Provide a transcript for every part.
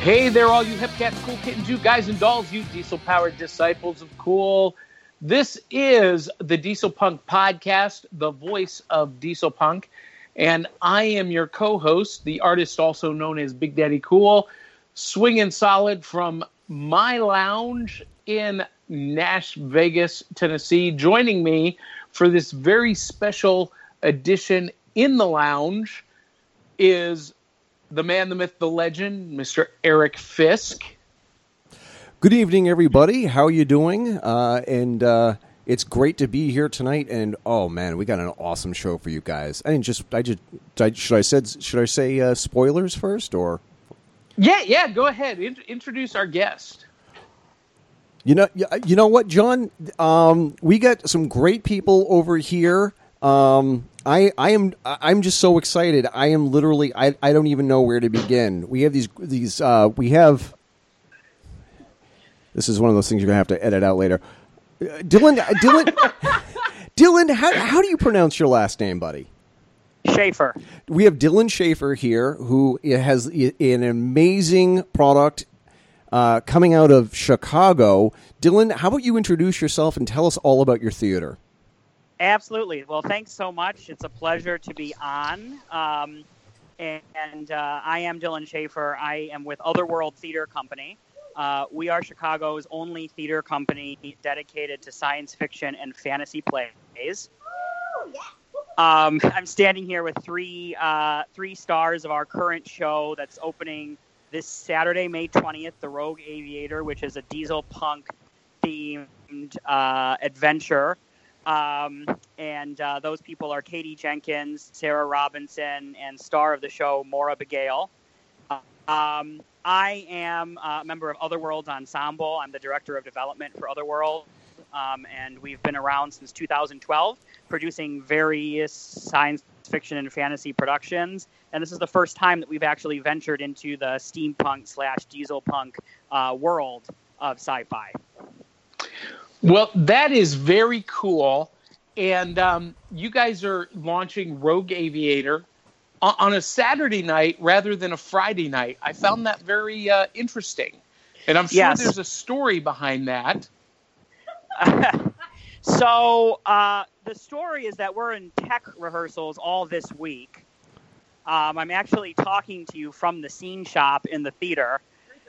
Hey there, all you hip cats, cool kittens, you guys and dolls, you diesel-powered disciples of cool. This is the Diesel Punk Podcast, the voice of Diesel Punk, and I am your co-host, the artist also known as Big Daddy Cool, swinging solid from my lounge in Nash Vegas, Tennessee. Joining me for this very special edition in the lounge is the man, the myth, the legend, Mr. Eric Fisk. Good evening, everybody. How are you doing? It's great to be here tonight. And oh man, we got an awesome show for you guys. Should I say spoilers first, or? Yeah. Go ahead. Introduce our guest. You know what, John? We got some great people over here. I'm just so excited. I am literally, I don't even know where to begin. We have this is one of those things you're going to have to edit out later. Dylan, how do you pronounce your last name, buddy? Schaefer. We have Dylan Schaefer here, who has an amazing product coming out of Chicago. Dylan, how about you introduce yourself and tell us all about your theater? Absolutely. Well, thanks so much. It's a pleasure to be on. I am Dylan Schaefer. I am with Otherworld Theater Company. We are Chicago's only theater company dedicated to science fiction and fantasy plays. I'm standing here with three stars of our current show that's opening this Saturday, May 20th, The Rogue Aviator, which is a diesel punk themed adventure. Those people are Katie Jenkins, Sarah Robinson, and star of the show, Maura Begale. I am a member of Otherworld's ensemble. I'm the director of development for Otherworld, and we've been around since 2012, producing various science fiction and fantasy productions. And this is the first time that we've actually ventured into the steampunk/diesel punk world of sci-fi. Well, that is very cool. And you guys are launching Rogue Aviator on a Saturday night rather than a Friday night. I found that very interesting. And I'm sure there's a story behind that. So the story is that we're in tech rehearsals all this week. I'm actually talking to you from the scene shop in the theater.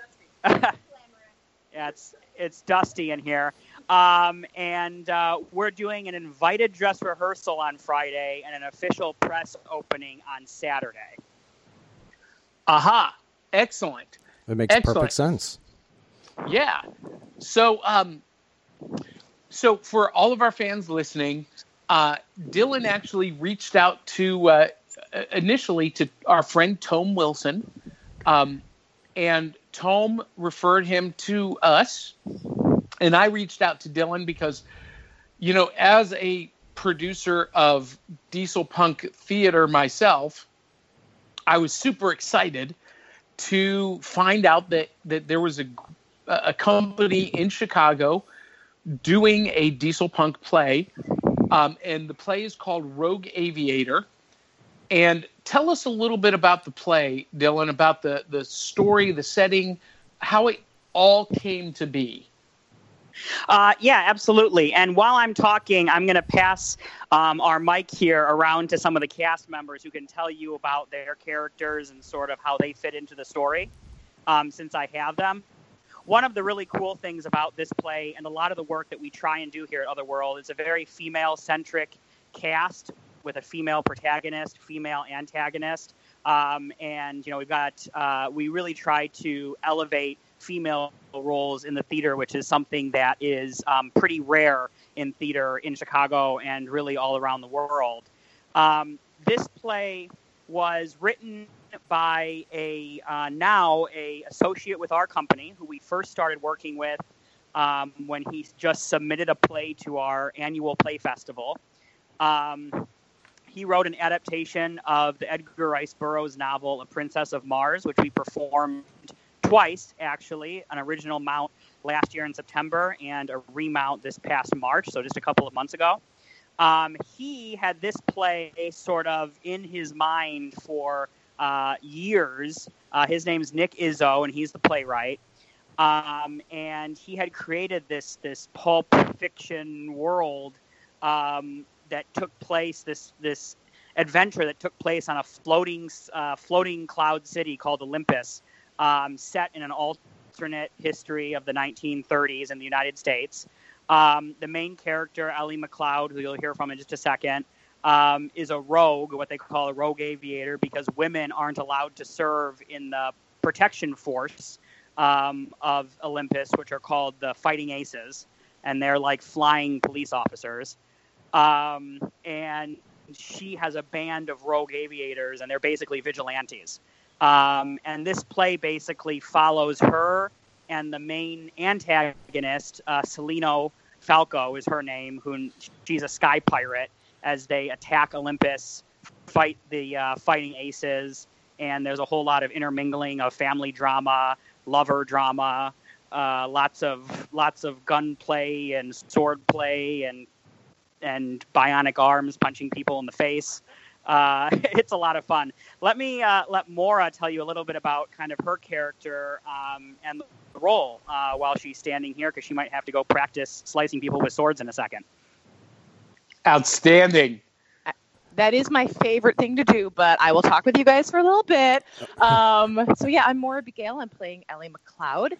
Yeah, it's dusty in here. We're doing an invited dress rehearsal on Friday and an official press opening on Saturday. Aha. Excellent. That makes perfect sense. Yeah. So for all of our fans listening, Dylan actually reached out to initially to our friend Tome Wilson, and Tome referred him to us. And I reached out to Dylan because, as a producer of diesel punk theater myself, I was super excited to find out that there was a company in Chicago doing a diesel punk play. And the play is called Rogue Aviator. And tell us a little bit about the play, Dylan, about the story, the setting, how it all came to be. Yeah, absolutely. And while I'm talking, I'm going to pass our mic here around to some of the cast members who can tell you about their characters and sort of how they fit into the story, since I have them. One of the really cool things about this play and a lot of the work that we try and do here at Otherworld is a very female-centric cast with a female protagonist, female antagonist. We really try to elevate female roles in the theater, which is something that is pretty rare in theater in Chicago and really all around the world. This play was written by a associate with our company who we first started working with when he just submitted a play to our annual play festival. He wrote an adaptation of the Edgar Rice Burroughs novel, A Princess of Mars, which we performed twice, actually, an original mount last year in September and a remount this past March, so just a couple of months ago. He had this play sort of in his mind for years. His name's Nick Izzo, and he's the playwright. And he had created this pulp fiction world that took place, this adventure that took place on a floating cloud city called Olympus, set in an alternate history of the 1930s in the United States. The main character, Ellie McLeod, who you'll hear from in just a second, is a rogue, what they call a rogue aviator, because women aren't allowed to serve in the protection force of Olympus, which are called the Fighting Aces, and they're like flying police officers. And she has a band of rogue aviators, and they're basically vigilantes. And this play basically follows her and the main antagonist, Celino Falco is her name, who she's a sky pirate, as they attack Olympus, fight the Fighting Aces, and there's a whole lot of intermingling of family drama, lover drama, lots of gunplay and sword play and bionic arms punching people in the face. It's a lot of fun. Let me let Maura tell you a little bit about kind of her character and the role while she's standing here, because she might have to go practice slicing people with swords in a second. Outstanding. That is my favorite thing to do, but I will talk with you guys for a little bit. So yeah, I'm Maura Abigail. I'm playing Ellie McLeod.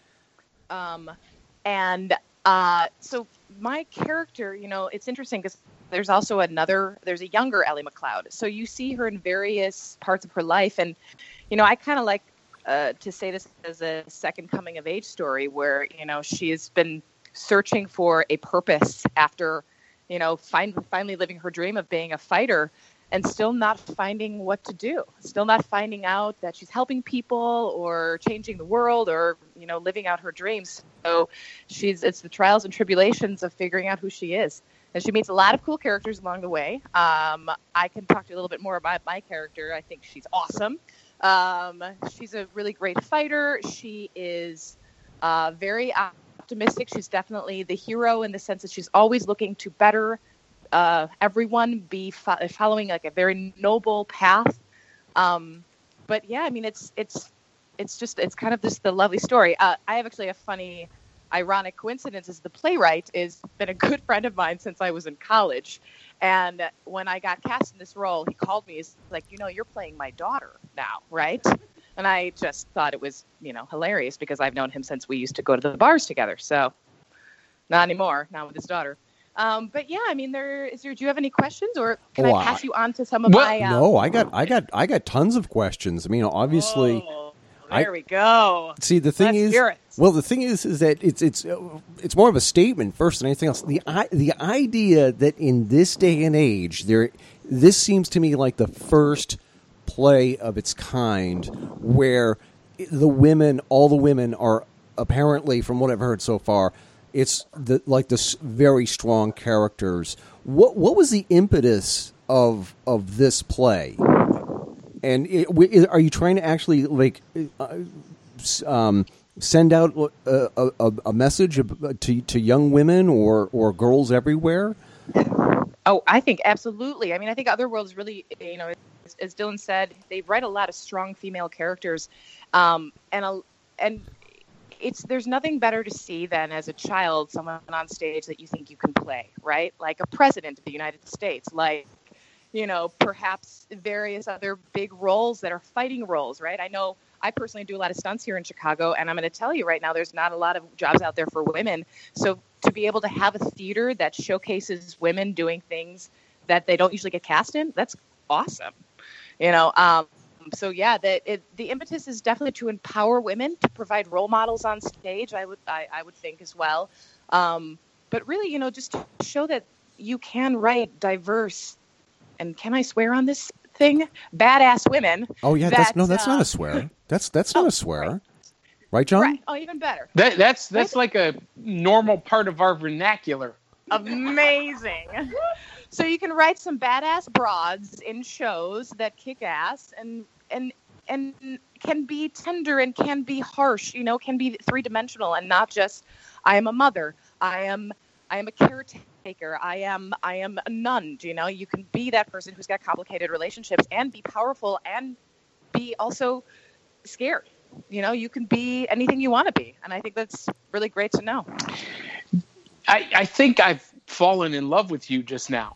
So my character, it's interesting because there's also there's a younger Ellie McLeod. So you see her in various parts of her life. And, I kind of like to say this as a second coming of age story where, she has been searching for a purpose after, finally living her dream of being a fighter and still not finding what to do, still not finding out that she's helping people or changing the world or, living out her dreams. So it's the trials and tribulations of figuring out who she is. And she meets a lot of cool characters along the way. I can talk to you a little bit more about my character. I think she's awesome. She's a really great fighter. She is very optimistic. She's definitely the hero in the sense that she's always looking to better everyone, be following like a very noble path. But yeah, I mean, it's kind of just the lovely story. I have actually a funny, ironic coincidence is the playwright has been a good friend of mine since I was in college. And when I got cast in this role, he called me. He's like, you're playing my daughter now, right? And I just thought it was, hilarious because I've known him since we used to go to the bars together. So not anymore, now with his daughter. But yeah, I mean, do you have any questions, or can I pass you on to some of my? No, I got tons of questions. I mean, obviously. There we go. See, the thing is, that it's more of a statement first than anything else. The idea that in this day and age, this seems to me like the first play of its kind where all the women are apparently, from what I've heard so far, it's this very strong characters. What was the impetus of this play? And are you trying to actually send out a message to young women or girls everywhere? Oh, I think absolutely. I mean, I think Otherworld is really, as Dylan said, they write a lot of strong female characters, and there's nothing better to see than as a child someone on stage that you think you can play, right? Like a president of the United States, like. Perhaps various other big roles that are fighting roles, right? I know I personally do a lot of stunts here in Chicago, and I'm going to tell you right now, there's not a lot of jobs out there for women. So to be able to have a theater that showcases women doing things that they don't usually get cast in, that's awesome. So yeah, the impetus is definitely to empower women, to provide role models on stage. I would think as well, but really, just to show that you can write diverse. And can I swear on this thing? Badass women. Oh yeah, that's not a swear. That's not a swear, right, John? Right. Oh, even better. That's like a normal part of our vernacular. Amazing. So you can write some badass broads in shows that kick ass and can be tender and can be harsh. Can be 3-dimensional and not just I am a mother. I am a caretaker. I am a nun. You can be that person who's got complicated relationships and be powerful and be also scared. You know, you can be anything you want to be. And I think that's really great to know. I think I've fallen in love with you just now.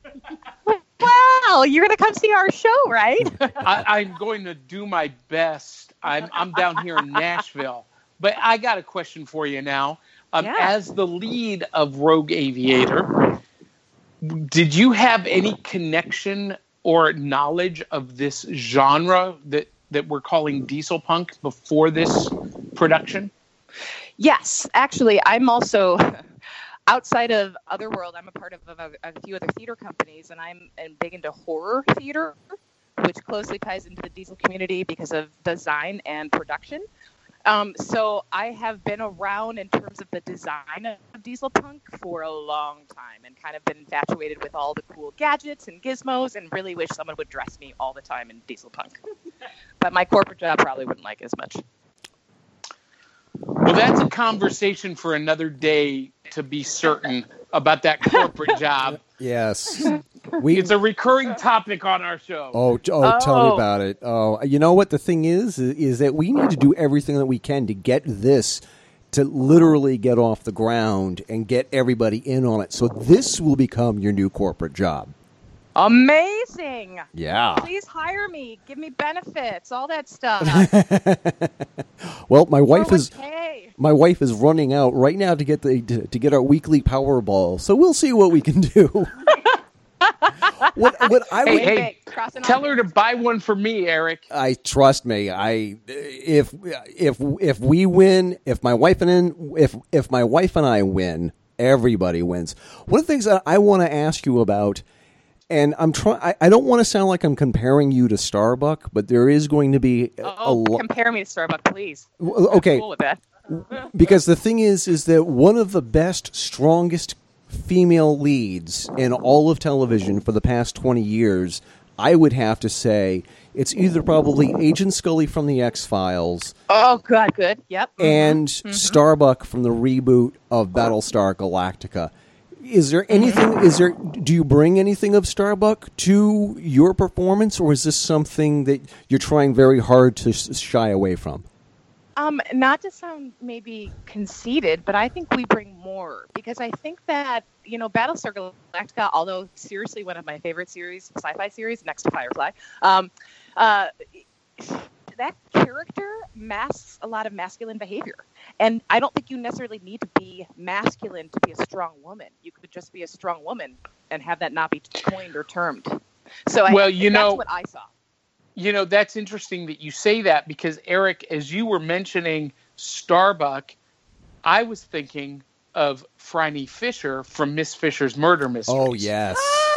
Wow, you're going to come see our show, right? I'm going to do my best. I'm down here in Nashville. But I got a question for you now. Yeah. As the lead of Rogue Aviator, did you have any connection or knowledge of this genre that we're calling diesel punk before this production? Yes, actually, I'm also outside of Otherworld. I'm a part of a few other theater companies, and I'm big into horror theater, which closely ties into the diesel community because of design and production. So I have been around in terms of the design of diesel punk for a long time, and kind of been infatuated with all the cool gadgets and gizmos, and really wish someone would dress me all the time in diesel punk. But my corporate job probably wouldn't like it as much. Well, that's a conversation for another day, to be certain, about that corporate job. Yes. It's a recurring topic on our show. Tell me about it. Oh, you know what the thing is that we need to do everything that we can to get this to literally get off the ground and get everybody in on it. So this will become your new corporate job. Amazing. Yeah. Please hire me. Give me benefits, all that stuff. Well, my wife 401k. is running out right now to get our weekly Powerball. So we'll see what we can do. Hey, tell her to buy one for me, Eric. Trust me. If we win, if my wife and I win, everybody wins. One of the things that I want to ask you about, and I don't want to sound like I'm comparing you to Starbuck, but there is going to be compare me to Starbuck, please. Okay. I'm cool with that. Because the thing is that one of the best, strongest female leads in all of television for the past 20 years, I would have to say, it's either probably Agent Scully from the X-Files. Oh, good. Yep. And Starbuck from the reboot of Battlestar Galactica. Is there anything? Do you bring anything of Starbuck to your performance, or is this something that you're trying very hard to shy away from? Not to sound maybe conceited, but I think we bring more, because I think that, Battlestar Galactica, although seriously one of my favorite sci-fi series, next to Firefly, that character masks a lot of masculine behavior. And I don't think you necessarily need to be masculine to be a strong woman. You could just be a strong woman and have that not be coined or termed. So that's what I saw. That's interesting that you say that, because, Eric, as you were mentioning Starbuck, I was thinking of Franny Fisher from Miss Fisher's Murder Mysteries. Oh, yes.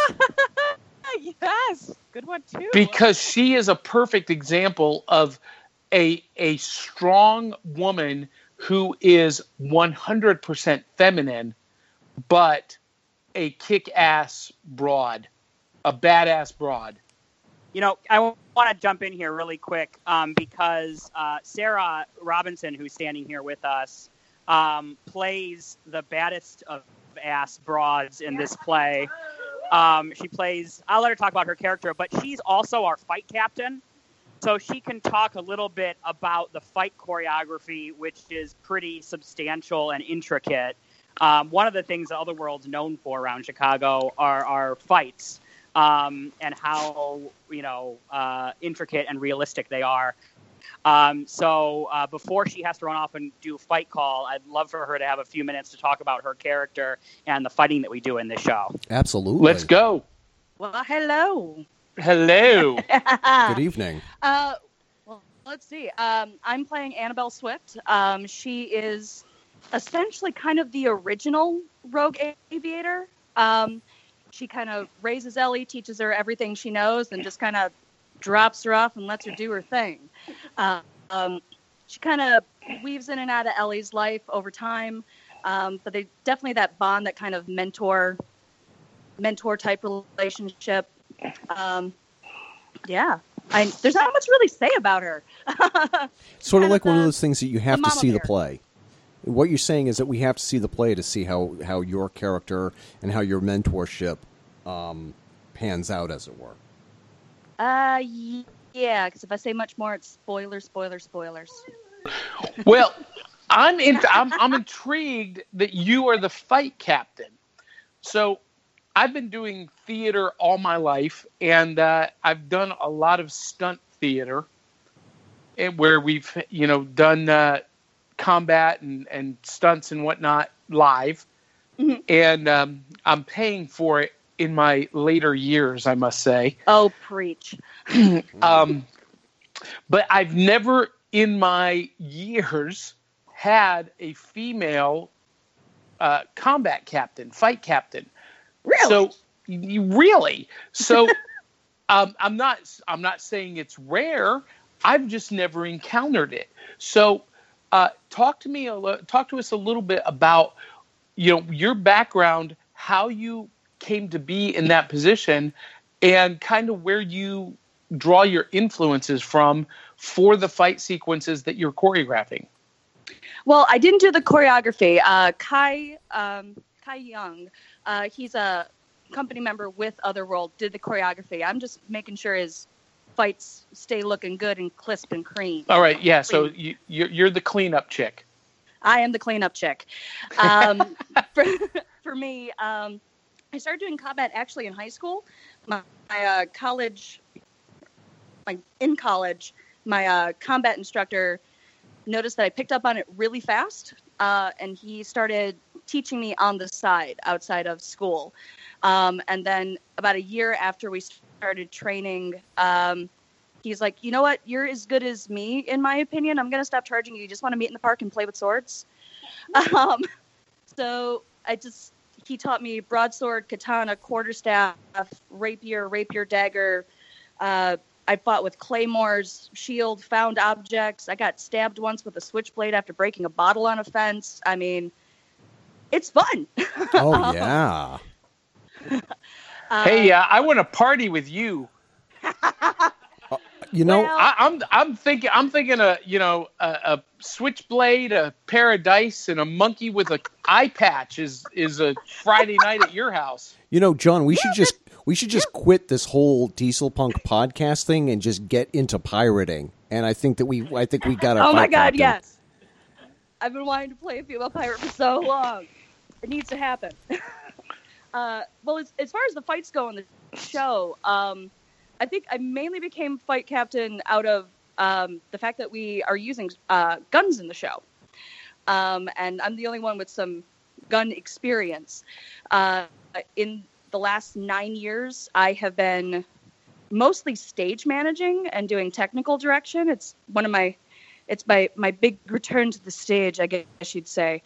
Yes. Good one, too. Because she is a perfect example of a strong woman who is 100% feminine, but a kick-ass broad, a badass broad. I want to jump in here really quick because Sarah Robinson, who's standing here with us, plays the baddest of ass broads in this play. She plays, I'll let her talk about her character, but she's also our fight captain. So she can talk a little bit about the fight choreography, which is pretty substantial and intricate. One of the things that Otherworld's known for around Chicago are fights. And how, intricate and realistic they are. So before she has to run off and do fight call, I'd love for her to have a few minutes to talk about her character and the fighting that we do in this show. Absolutely. Let's go. Well, hello. Hello. Good evening. Well, let's see. I'm playing Annabelle Swift. She is essentially kind of the original Rogue Aviator. She kind of raises Ellie, teaches her everything she knows, and just kind of drops her off and lets her do her thing. She kind of weaves in and out of Ellie's life over time, but they definitely that bond, that kind of mentor type relationship. There's not much really say about her. Sort of like one of those things that you have to see the play. What you're saying is that we have to see the play to see how your character and how your mentorship pans out, as it were. Yeah, because if I say much more, it's spoilers. Well, I'm intrigued that you are the fight captain. So I've been doing theater all my life, and I've done a lot of stunt theater, where we've done combat and stunts and whatnot live, Mm-hmm. and I'm paying for it in my later years, I must say. Oh, preach. But I've never in my years had a female combat captain, fight captain. Really? So really, so I'm not saying it's rare. I've just never encountered it. So talk to us a little bit about your background, how you came to be in that position, and kind of where you draw your influences from for the fight sequences that you're choreographing. Well, I didn't do the choreography. Kai Young, he's a company member with Otherworld, did the choreography. I'm just making sure his fights stay looking good and crisp and clean. All right, yeah. So you're the cleanup chick. I am the cleanup chick. For me, I started doing combat actually in high school. My college, my combat instructor noticed that I picked up on it really fast, and he started teaching me on the side outside of school. And then about a year after we started training, he's like, you know what? You're as good as me, in my opinion. I'm going to stop charging you. You just want to meet in the park and play with swords. So he taught me broadsword, katana, quarterstaff, rapier dagger. I fought with claymores, shield, found objects. I got stabbed once with a switchblade after breaking a bottle on a fence. I mean, it's fun. Oh, yeah. Hey, I want to party with you. Well, I'm thinking a switchblade, a pair of dice, and a monkey with an eye patch is a Friday night at your house. John, we should just quit this whole Diesel Punk podcast thing and just get into pirating. And I think we got our. Oh my God, captain. yes! I've been wanting to play a female pirate for so long. It needs to happen. Well, as far as the fights go in the show, I think I mainly became fight captain out of the fact that we are using guns in the show. And I'm the only one with some gun experience. In the last 9 years, I have been mostly stage managing and doing technical direction. It's my big return to the stage, I guess you'd say.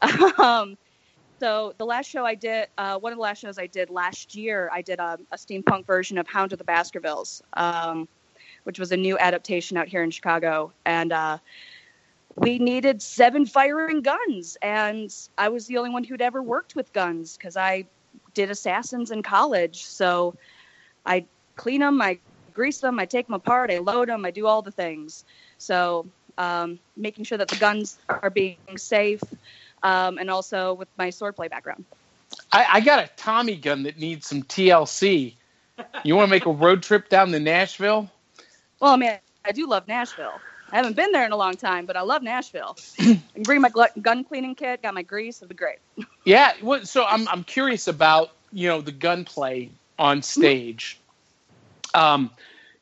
So the last show I did, one of the last shows I did last year, I did a steampunk version of Hound of the Baskervilles, which was a new adaptation out here in Chicago. And we needed 7 firing guns. And I was the only one who'd ever worked with guns because I did assassins in college. So I clean them, I grease them, I take them apart, I load them, I do all the things. So making sure that the guns are being safe. And also with my swordplay background. I got a Tommy gun that needs some TLC. You want to make a road trip down to Nashville? Well, man, I do love Nashville. I haven't been there in a long time, but I love Nashville. I can bring my gun cleaning kit, got my grease, it'll be great. Yeah, well, so I'm curious about, the gunplay on stage. I'm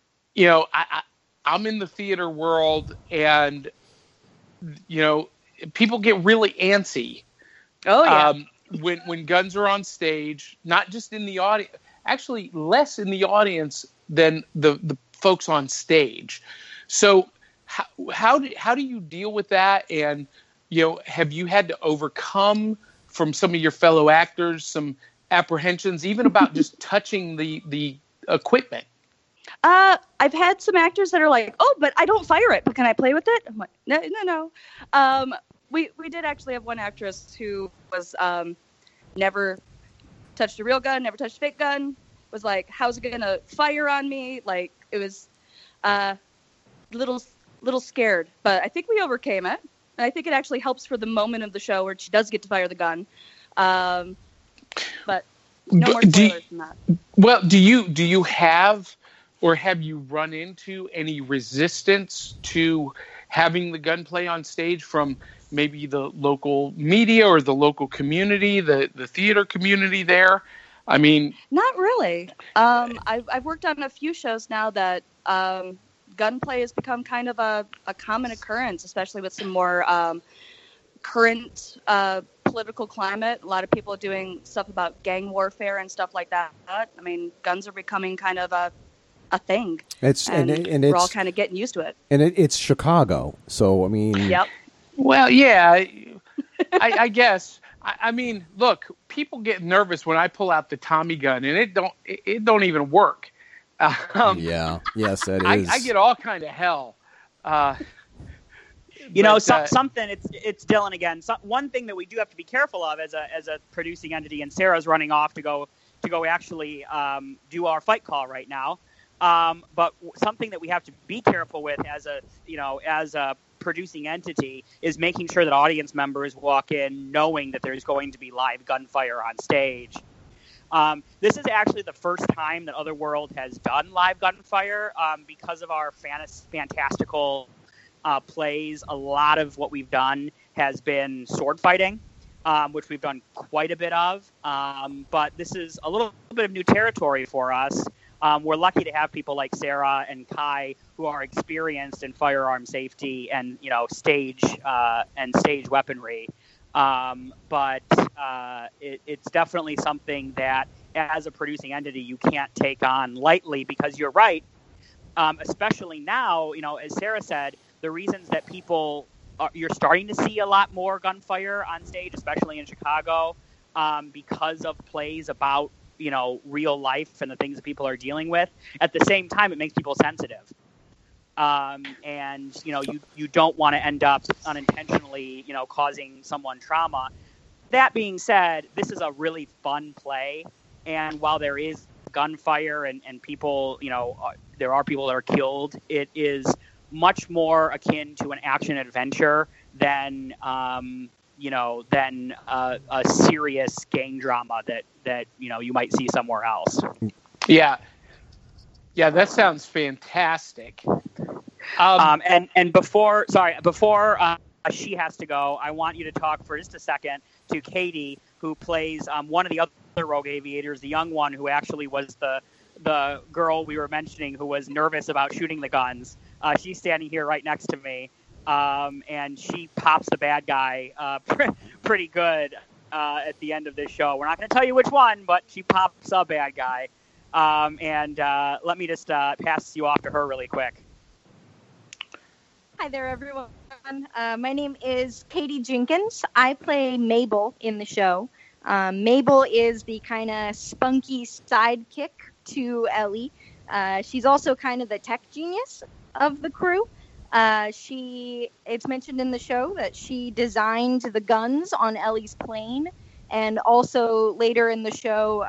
in the theater world, and, people get really antsy. Oh, yeah. When guns are on stage, not just in the audience, actually less in the audience than the folks on stage. So how do you deal with that? And, have you had to overcome from some of your fellow actors some apprehensions, even about just touching the equipment? I've had some actors that are like, oh, but I don't fire it, but can I play with it? I'm like, no. We did actually have one actress who was never touched a real gun, never touched a fake gun, was like, how's it going to fire on me? Like, it was little scared, but I think we overcame it. And I think it actually helps for the moment of the show where she does get to fire the gun. But no more spoilers than that. Well, do you have or have you run into any resistance to having the gunplay on stage from maybe the local media or the local community, the theater community there? I mean, Not really. I've worked on a few shows now that gunplay has become kind of a common occurrence, especially with some more current political climate. A lot of people are doing stuff about gang warfare and stuff like that. I mean, guns are becoming kind of a thing. We're all kind of getting used to it. And it's Chicago, so I mean, Yep. well, yeah, I guess. I mean, look, people get nervous when I pull out the Tommy gun, and it don't even work. Yeah, yes, that is. I get all kind of hell. Something. It's Dylan again. One thing that we do have to be careful of as a producing entity, and Sarah's running off to go actually do our fight call right now. But something that we have to be careful with as a producing entity is making sure that audience members walk in knowing that there's going to be live gunfire on stage. This is actually the first time that Otherworld has done live gunfire because of our fantastical plays. A lot of what we've done has been sword fighting, which we've done quite a bit of. But this is a little bit of new territory for us. We're lucky to have people like Sarah and Kai who are experienced in firearm safety and stage weaponry. But it's definitely something that, as a producing entity, you can't take on lightly, because you're right. Especially now, as Sarah said, the reasons that you're starting to see a lot more gunfire on stage, especially in Chicago, because of plays about real life and the things that people are dealing with. At the same time, it makes people sensitive. And you don't want to end up unintentionally, causing someone trauma. That being said, this is a really fun play, and while there is gunfire and people, there are people that are killed, it is much more akin to an action adventure than a serious gang drama that you might see somewhere else. Yeah, that sounds fantastic. And before she has to go, I want you to talk for just a second to Katie, who plays one of the other rogue aviators, the young one who actually was the girl we were mentioning who was nervous about shooting the guns. She's standing here right next to me, and she pops the bad guy pretty good at the end of this show. We're not going to tell you which one, but she pops a bad guy. And let me just pass you off to her really quick. Hi there, everyone. My name is Katie Jenkins. I play Mabel in the show. Mabel is the kind of spunky sidekick to Ellie. She's also kind of the tech genius of the crew. It's mentioned in the show that she designed the guns on Ellie's plane, and also later in the show,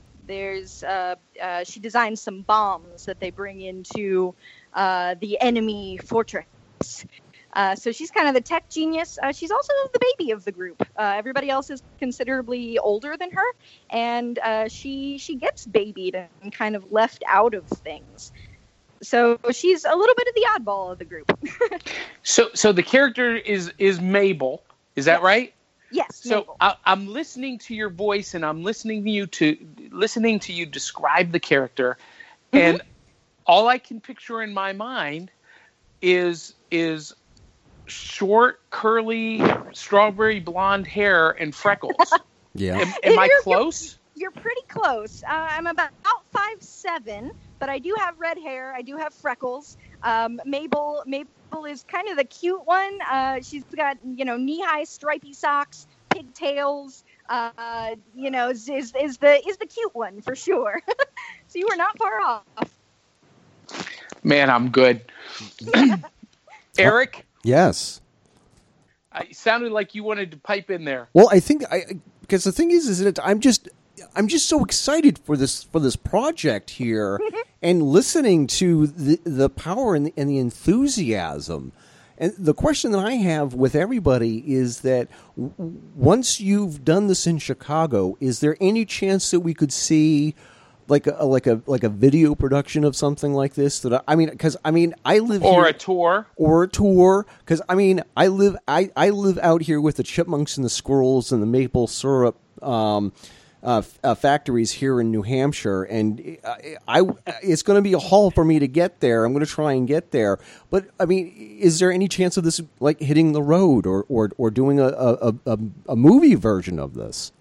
she designed some bombs that they bring into the enemy fortress. So she's kind of the tech genius. She's also the baby of the group. Everybody else is considerably older than her, and she gets babied and kind of left out of things. So she's a little bit of the oddball of the group. So the character is Mabel. Is that right? Yes. So I'm listening to your voice, and I'm listening to you describe the character, and all I can picture in my mind is short, curly, strawberry blonde hair and freckles. Yeah. Am I close? You're pretty close. I'm about 5'7", but I do have red hair. I do have freckles. Mabel is kind of the cute one. She's got knee-high stripy socks, pigtails. Is the cute one for sure. So you were not far off. Man, I'm good. Eric? Yes. It sounded like you wanted to pipe in there. Well, I think because the thing is that I'm just so excited for this project here, and listening to the power and the enthusiasm. And the question that I have with everybody is that once you've done this in Chicago, is there any chance that we could see like a video production of something like this? That I mean, because I mean, I live or here, a tour. or a tour. Because I mean, I live out here with the chipmunks and the squirrels and the maple syrup factories here in New Hampshire, and it's going to be a haul for me to get there. I'm going to try and get there, but I mean, is there any chance of this like hitting the road or doing a movie version of this?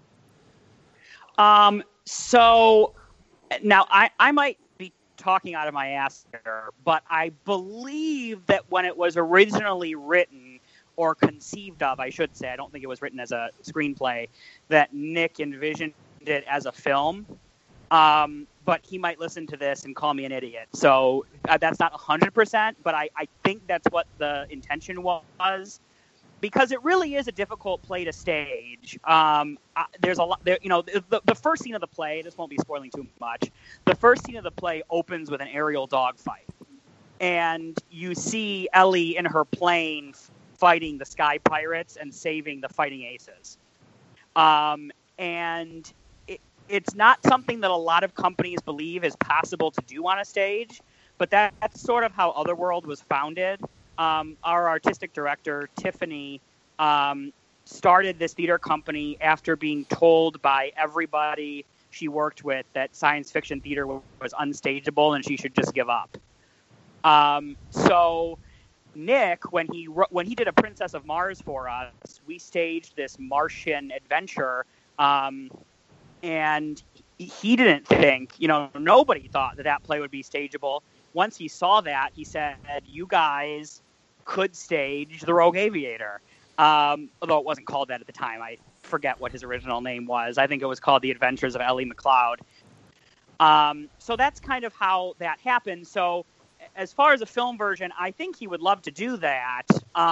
So now I might be talking out of my ass here, but I believe that when it was originally written or conceived of, I should say, I don't think it was written as a screenplay, that Nick envisioned it as a film. But he might listen to this and call me an idiot. So that's not 100%, but I think that's what the intention was. Because it really is a difficult play to stage. There's a lot there. You know, the first scene of the play. This won't be spoiling too much. The first scene of the play opens with an aerial dogfight, and you see Ellie in her plane fighting the Sky Pirates and saving the Fighting Aces. And it's not something that a lot of companies believe is possible to do on a stage, but that's sort of how Otherworld was founded. Our artistic director, Tiffany, started this theater company after being told by everybody she worked with that science fiction theater was unstageable and she should just give up. So Nick, when he did A Princess of Mars for us, we staged this Martian adventure, and he didn't think, nobody thought that play would be stageable. Once he saw that, he said, you guys could stage The Rogue Aviator. Although it wasn't called that at the time. I forget what his original name was. I think it was called The Adventures of Ellie McLeod. So that's kind of how that happened. So as far as a film version, I think he would love to do that.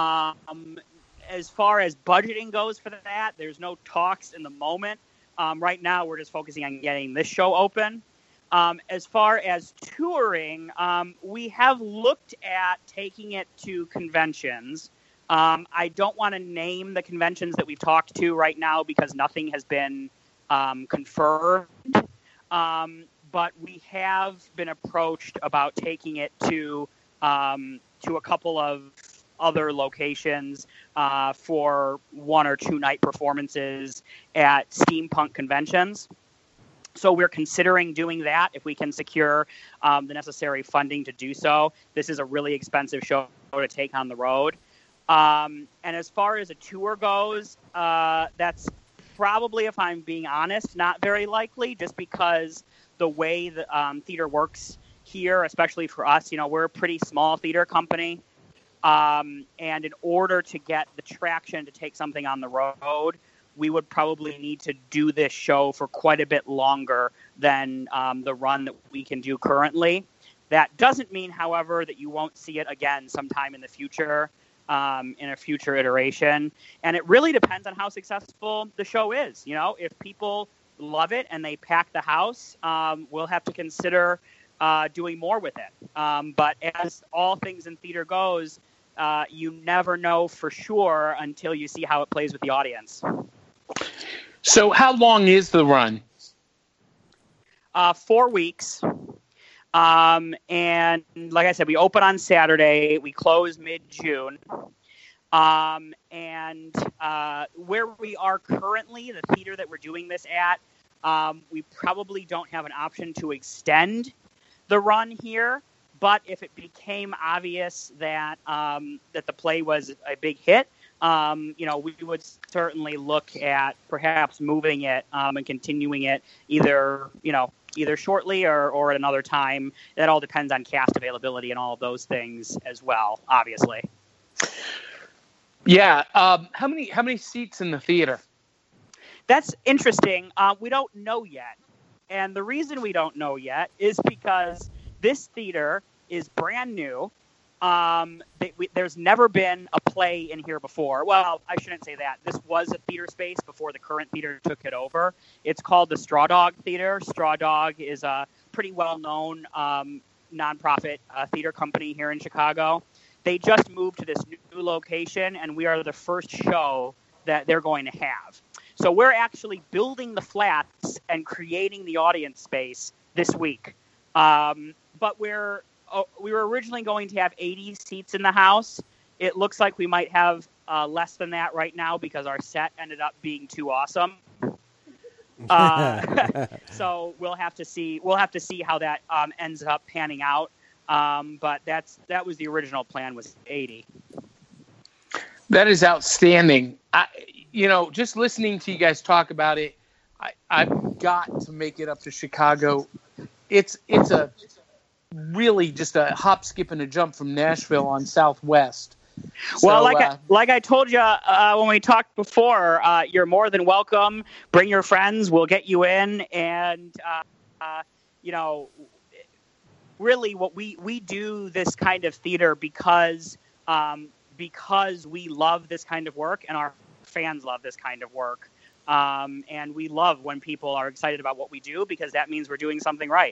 As far as budgeting goes for that, there's no talks in the moment. Right now, we're just focusing on getting this show open. As far as touring, we have looked at taking it to conventions. I don't want to name the conventions that we've talked to right now because nothing has been confirmed. But we have been approached about taking it to a couple of other locations for 1 or 2 night performances at steampunk conventions. So we're considering doing that if we can secure the necessary funding to do so. This is a really expensive show to take on the road. And as far as a tour goes, that's probably, if I'm being honest, not very likely, just because the way the theater works here, especially for us, we're a pretty small theater company. And in order to get the traction to take something on the road, we would probably need to do this show for quite a bit longer than the run that we can do currently. That doesn't mean, however, that you won't see it again sometime in the future, in a future iteration. And it really depends on how successful the show is. If people love it and they pack the house, we'll have to consider doing more with it. But as all things in theater goes, you never know for sure until you see how it plays with the audience. So how long is the run? 4 weeks. And like I said, we open on Saturday. We close mid-June. And where we are currently, the theater that we're doing this at, we probably don't have an option to extend the run here. But if it became obvious that that the play was a big hit, we would certainly look at perhaps moving it and continuing it either shortly or at another time. That all depends on cast availability and all of those things as well, obviously. Yeah. How many seats in the theater? That's interesting. We don't know yet. And the reason we don't know yet is because this theater is brand new. There's never been a play in here before. Well, I shouldn't say that. This was a theater space before the current theater took it over. It's called the Straw Dog Theater. Straw Dog is a pretty well-known nonprofit theater company here in Chicago. They just moved to this new location, and we are the first show that they're going to have. So we're actually building the flats and creating the audience space this week. But we were originally going to have 80 seats in the house. It looks like we might have less than that right now because our set ended up being too awesome. So we'll have to see. We'll have to see how that ends up panning out. But that was the original plan, was 80. That is outstanding. Just listening to you guys talk about it, I've got to make it up to Chicago. It's a really just a hop, skip, and a jump from Nashville on Southwest. Well, like I told you when we talked before, you're more than welcome. Bring your friends. We'll get you in. And, really what we do this kind of theater because we love this kind of work and our fans love this kind of work. And we love when people are excited about what we do because that means we're doing something right.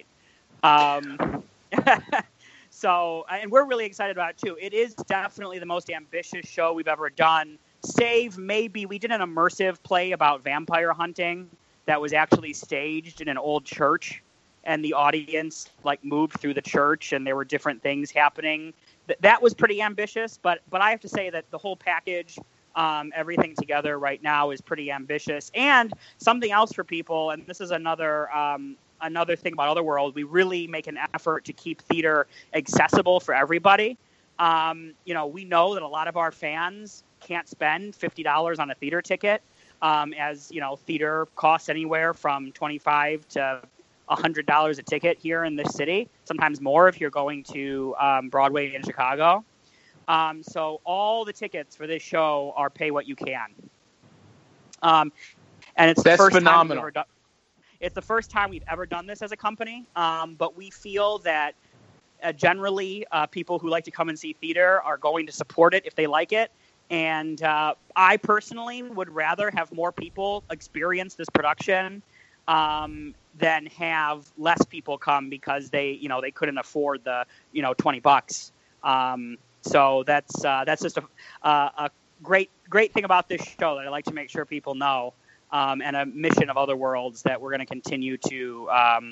So, and we're really excited about it too. It is definitely the most ambitious show we've ever done, save maybe we did an immersive play about vampire hunting that was actually staged in an old church, and the audience moved through the church and there were different things happening. That was pretty ambitious, but I have to say that the whole package, everything together right now is pretty ambitious. And something else for people, and this is another thing about Otherworld, we really make an effort to keep theater accessible for everybody. We know that a lot of our fans can't spend $50 on a theater ticket, as theater costs anywhere from $25 to $100 a ticket here in this city, sometimes more if you're going to Broadway in Chicago. So all the tickets for this show are pay what you can. And it's the first phenomenal. It's the first time we've ever done this as a company, but we feel that generally people who like to come and see theater are going to support it if they like it. And I personally would rather have more people experience this production than have less people come because they couldn't afford the $20. So that's just a great thing about this show that I like to make sure people know. And a mission of Otherworlds that we're going to continue to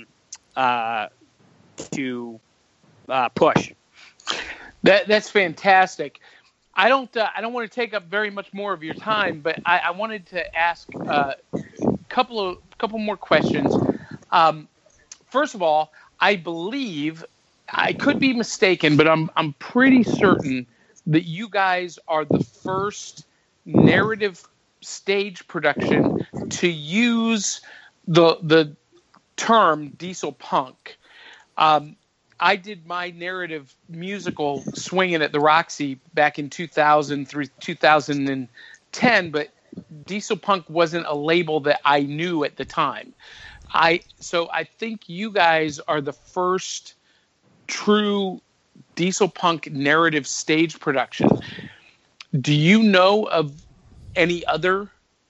push. That's fantastic. I don't want to take up very much more of your time, but I wanted to ask a couple more questions. First of all, I believe, I could be mistaken, but I'm pretty certain that you guys are the first narrative stage production to use the term diesel punk. I did my narrative musical Swinging at the Roxy back in 2000 through 2010, but diesel punk wasn't a label that I knew at the time. So I think you guys are the first true diesel punk narrative stage production. Do you know of any other?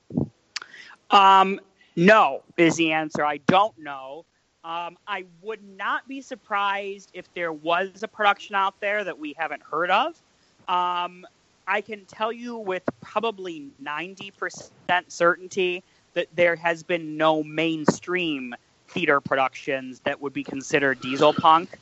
No is the answer. I don't know. I would not be surprised if there was a production out there that we haven't heard of. I can tell you with probably 90% certainty that there has been no mainstream theater productions that would be considered diesel punk.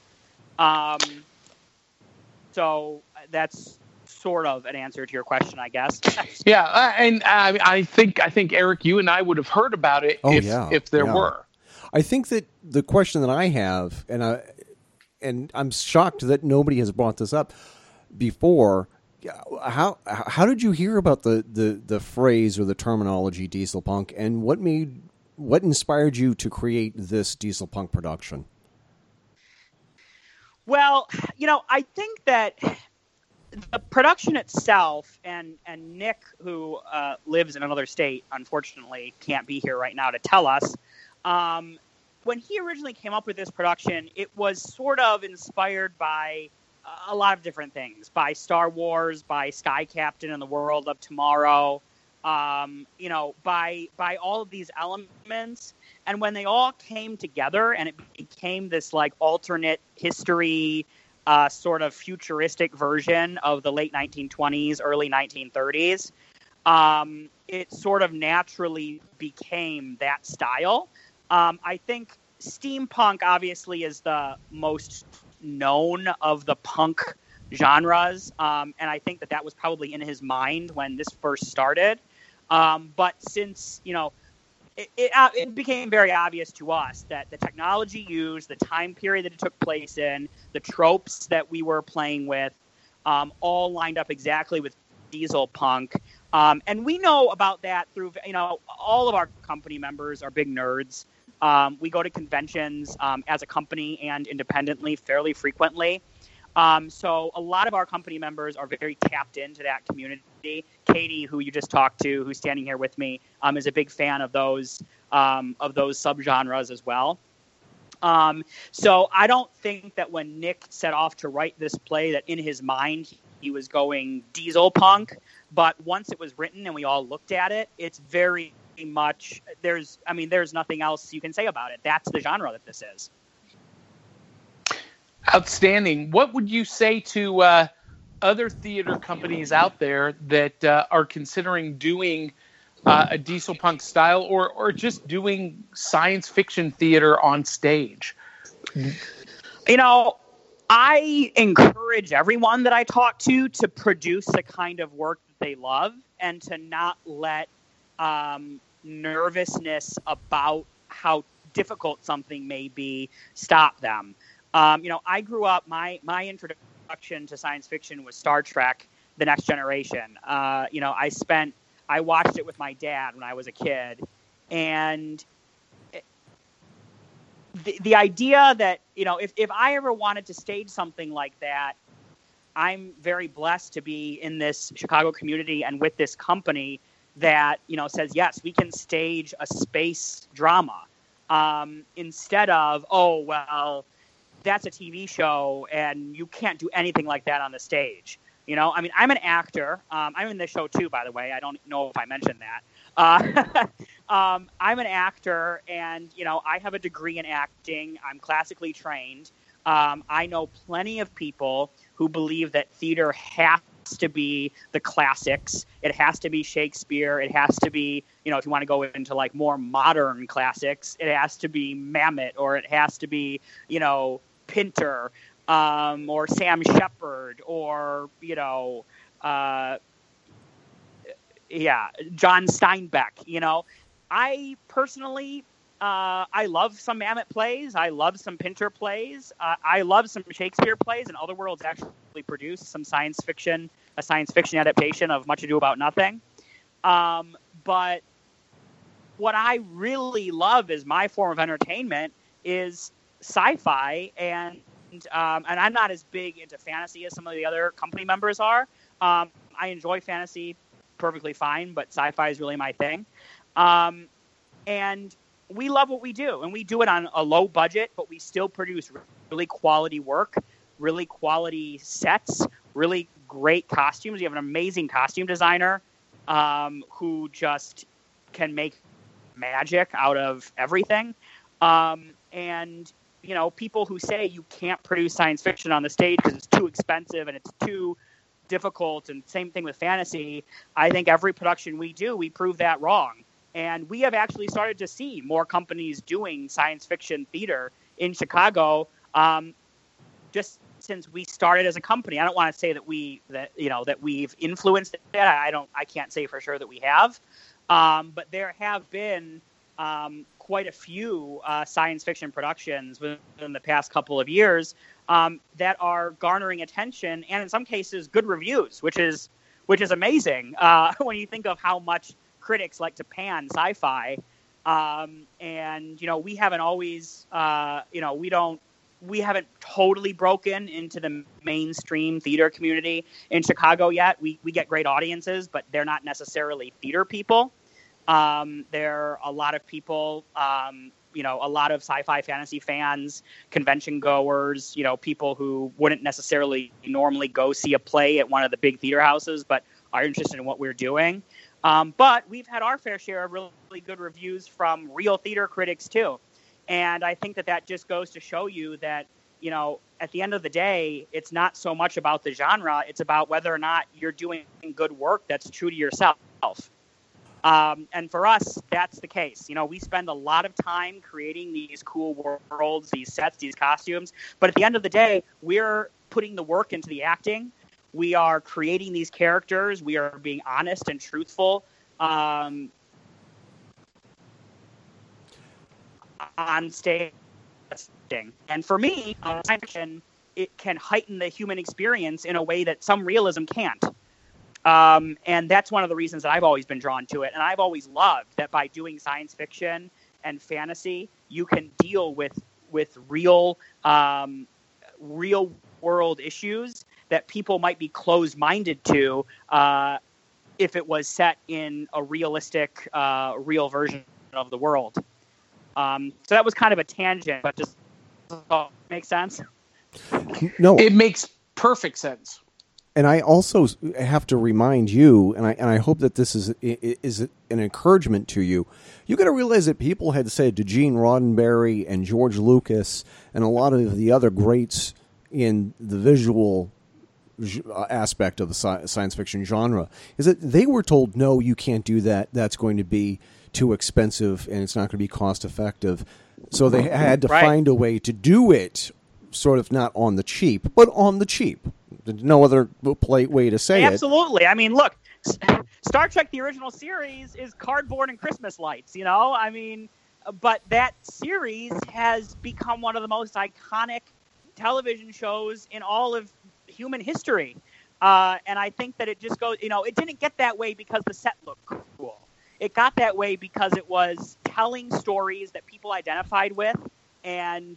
So that's sort of an answer to your question, I guess. Yeah, and I think Eric, you and I would have heard about it if there were. I think that the question that I have, and I'm shocked that nobody has brought this up before. How did you hear about the phrase or the terminology diesel punk, and what inspired you to create this diesel punk production? Well, I think that the production itself, and Nick, who lives in another state, unfortunately can't be here right now to tell us. When he originally came up with this production, it was sort of inspired by a lot of different things, by Star Wars, by Sky Captain and the World of Tomorrow, by all of these elements. And when they all came together and it became this alternate history, sort of futuristic version of the late 1920s, early 1930s, it sort of naturally became that style. I think steampunk obviously is the most known of the punk genres, and I think that was probably in his mind when this first started. But since, it became very obvious to us that the technology used, the time period that it took place in, the tropes that we were playing with, all lined up exactly with diesel punk. And we know about that through, all of our company members are big nerds. We go to conventions as a company and independently fairly frequently. So a lot of our company members are very tapped into that community. Katie, who you just talked to, who's standing here with me, is a big fan of those subgenres as well. So I don't think that when Nick set off to write this play that in his mind he was going diesel punk, but once it was written and we all looked at it, it's very much, there's nothing else you can say about it. That's the genre that this is. Outstanding. What would you say to other theater companies out there that are considering doing a diesel punk style or just doing science fiction theater on stage? I encourage everyone that I talk to produce the kind of work that they love and to not let nervousness about how difficult something may be stop them. I grew up, my introduction to science fiction was Star Trek, The Next Generation. I watched it with my dad when I was a kid. And the idea that, if I ever wanted to stage something like that, I'm very blessed to be in this Chicago community and with this company that, says, yes, we can stage a space drama instead of, that's a TV show and you can't do anything like that on the stage. I'm an actor. I'm in this show too, by the way. I don't know if I mentioned that. I'm an actor and, I have a degree in acting. I'm classically trained. I know plenty of people who believe that theater has to be the classics. It has to be Shakespeare. It has to be, if you want to go into like more modern classics, it has to be Mamet, or it has to be, Pinter, or Sam Shepard, or, John Steinbeck. I personally, I love some Mamet plays. I love some Pinter plays. I love some Shakespeare plays, and Otherworld's actually produced a science fiction adaptation of Much Ado About Nothing. But what I really love as my form of entertainment is sci-fi, and I'm not as big into fantasy as some of the other company members are. I enjoy fantasy perfectly fine, but sci-fi is really my thing. And we love what we do, and we do it on a low budget, but we still produce really quality work, really quality sets, really great costumes. We have an amazing costume designer who just can make magic out of everything. And people who say you can't produce science fiction on the stage because it's too expensive and it's too difficult, and same thing with fantasy. I think every production we do, we prove that wrong. And we have actually started to see more companies doing science fiction theater in Chicago, just since we started as a company. I don't want to say that we've influenced that. I can't say for sure that we have, but there have been quite a few science fiction productions within the past couple of years that are garnering attention, and in some cases good reviews, which is amazing when you think of how much critics like to pan sci-fi. And we haven't always we haven't totally broken into the mainstream theater community in Chicago yet. We get great audiences, but they're not necessarily theater people. There are a lot of people, a lot of sci-fi fantasy fans, convention goers, people who wouldn't necessarily normally go see a play at one of the big theater houses, but are interested in what we're doing. But we've had our fair share of really good reviews from real theater critics too. And I think that just goes to show you that, at the end of the day, it's not so much about the genre. It's about whether or not you're doing good work that's true to yourself. And for us, that's the case. You know, we spend a lot of time creating these cool worlds, these sets, these costumes. But at the end of the day, we're putting the work into the acting. We are creating these characters. We are being honest and truthful on stage. And for me, science fiction, it can heighten the human experience in a way that some realism can't. And that's one of the reasons that I've always been drawn to it. And I've always loved that by doing science fiction and fantasy, you can deal with real world issues that people might be closed-minded to if it was set in a realistic, real version of the world. So that was kind of a tangent, but does it make sense? No, it makes perfect sense. And I also have to remind you, and I hope that this is an encouragement to you. You got to realize that people had said to Gene Roddenberry and George Lucas and a lot of the other greats in the visual aspect of the science fiction genre is that they were told, no, you can't do that. That's going to be too expensive and it's not going to be cost effective. So they had to find a way to do it sort of not on the cheap, but on the cheap. There's no other way to say it. Absolutely. I mean, look, Star Trek, the original series, is cardboard and Christmas lights, you know? I mean, but that series has become one of the most iconic television shows in all of human history. And I think that it just goes, you know, it didn't get that way because the set looked cool. It got that way because it was telling stories that people identified with, and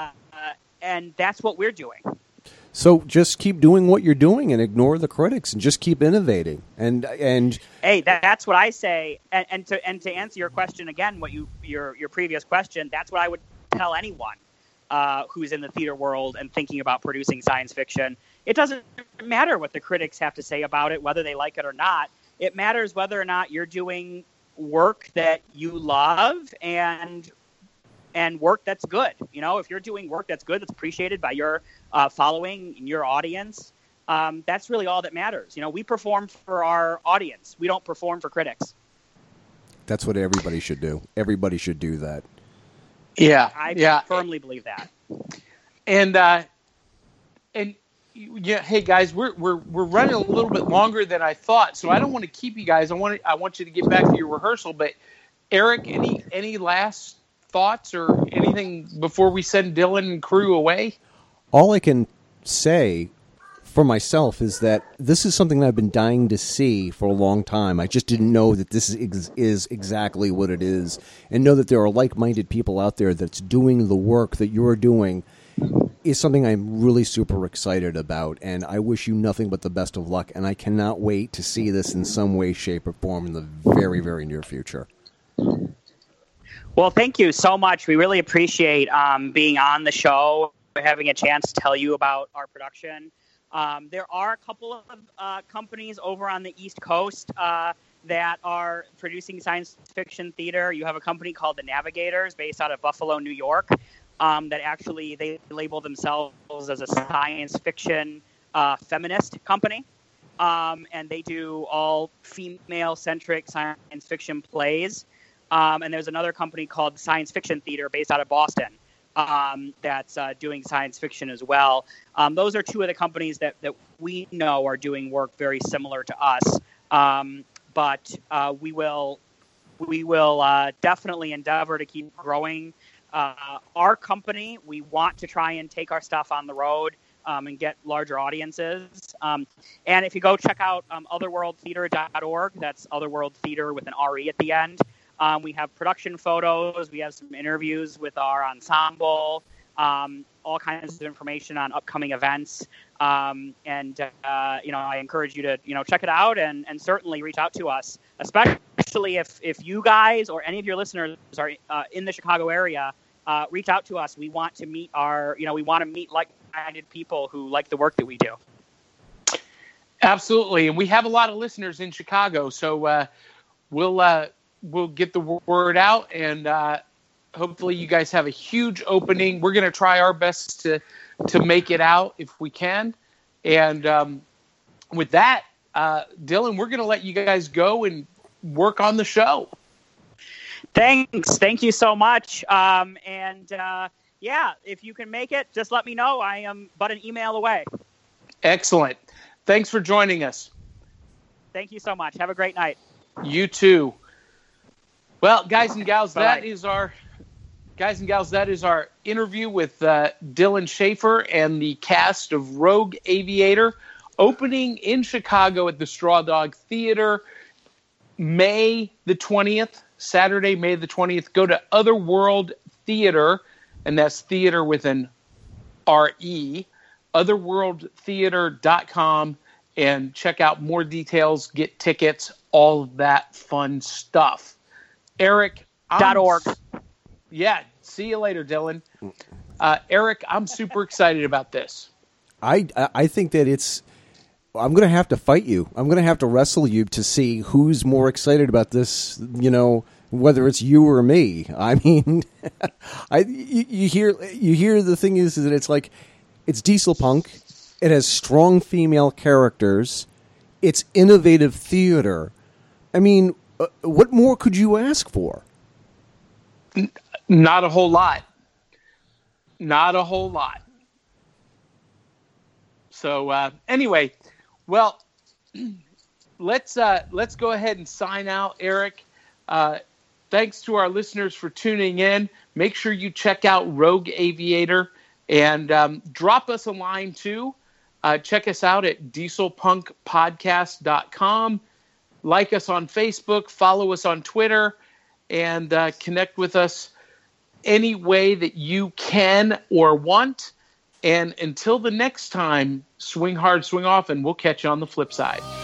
that's what we're doing. So just keep doing what you're doing and ignore the critics and just keep innovating. And hey, that's what I say. And to answer your question again, your previous question, that's what I would tell anyone who's in the theater world and thinking about producing science fiction. It doesn't matter what the critics have to say about it, whether they like it or not. It matters whether or not you're doing work that you love and work that's good. You know, if you're doing work that's good, that's appreciated by your following and your audience, that's really all that matters. You know, we perform for our audience. We don't perform for critics. That's what everybody should do. Everybody should do that. Yeah, I firmly believe that. And yeah, hey guys, we're running a little bit longer than I thought, so I don't want to keep you guys. I want you to get back to your rehearsal. But Eric, any last thoughts or anything before we send Dylan and crew away? All I can say for myself is that this is something that I've been dying to see for a long time. I just didn't know that this is exactly what it is, and know that there are like-minded people out there that's doing the work that you're doing is something I'm really super excited about, and I wish you nothing but the best of luck, and I cannot wait to see this in some way, shape, or form in the very, very near future. Well, thank you so much. We really appreciate being on the show, having a chance to tell you about our production. There are a couple of companies over on the East Coast that are producing science fiction theater. You have a company called The Navigators based out of Buffalo, New York, that actually they label themselves as a science fiction feminist company. And they do all female-centric science fiction plays. And there's another company called Science Fiction Theater based out of Boston that's doing science fiction as well. Those are two of the companies that we know are doing work very similar to us. But we will definitely endeavor to keep growing our company. We want to try and take our stuff on the road and get larger audiences. And if you go check out otherworldtheater.org, that's Otherworld Theater with an R-E at the end. We have production photos. We have some interviews with our ensemble, all kinds of information on upcoming events. I encourage you to, check it out and certainly reach out to us, especially if you guys or any of your listeners are in the Chicago area. Reach out to us. We want to meet we want to meet like-minded people who like the work that we do. Absolutely. And we have a lot of listeners in Chicago, so we'll get the word out, and hopefully you guys have a huge opening. We're going to try our best to make it out if we can. And with that, Dylan, we're going to let you guys go and work on the show. Thanks. Thank you so much. If you can make it, just let me know. I am but an email away. Excellent. Thanks for joining us. Thank you so much. Have a great night. You too. Well, guys and gals, Bye-bye. that is our interview with Dylan Schaefer and the cast of Rogue Aviator, opening in Chicago at the Straw Dog Theater May the 20th, Saturday, May the 20th. Go to Otherworld Theater, and that's theater with an R-E, otherworldtheater.com, and check out more details, get tickets, all of that fun stuff. Eric. .org. Yeah. See you later, Dylan. Eric, I'm super excited about this. I think that I'm going to have to fight you. I'm going to have to wrestle you to see who's more excited about this, whether it's you or me. I mean, you hear the thing is that it's diesel punk. It has strong female characters. It's innovative theater. I mean, what more could you ask for? Not a whole lot. Not a whole lot. So anyway, well, let's go ahead and sign out, Eric. Thanks to our listeners for tuning in. Make sure you check out Rogue Aviator and drop us a line too. Check us out at dieselpunkpodcast.com. Like us on Facebook, follow us on Twitter, and connect with us any way that you can or want. And until the next time, swing hard, swing off, and we'll catch you on the flip side.